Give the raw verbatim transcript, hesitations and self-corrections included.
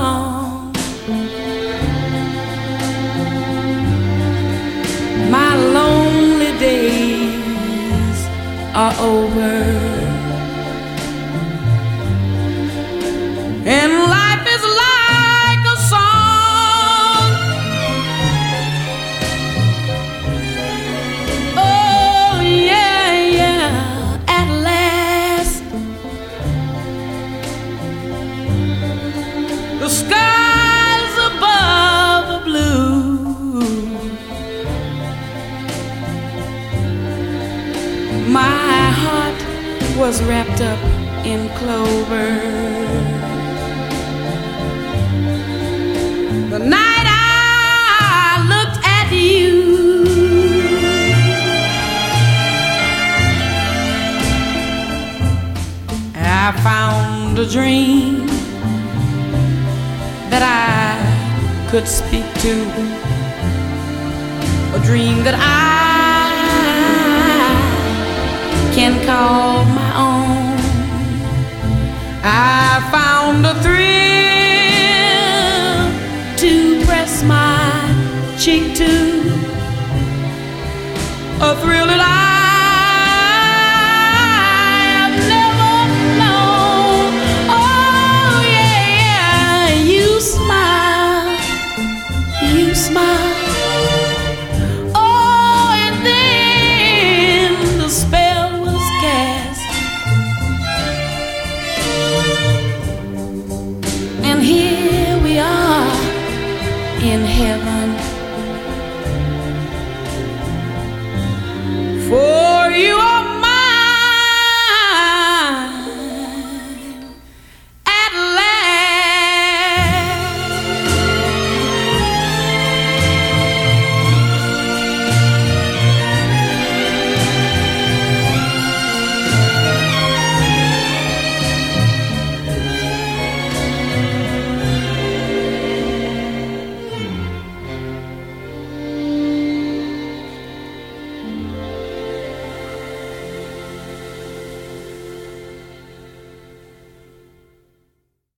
song. My lonely days are over, and life is like a song. Oh yeah, yeah, at last the skies above are blue. My heart was wrapped up in clover the night I looked at you. I found a dream that I could speak to, a dream that I can call my own. I found a thrill to press my cheek to, a thrill that I have never known. Oh yeah, yeah, you smile, you smile. Oh, and then the spell was cast, and here we are in heaven.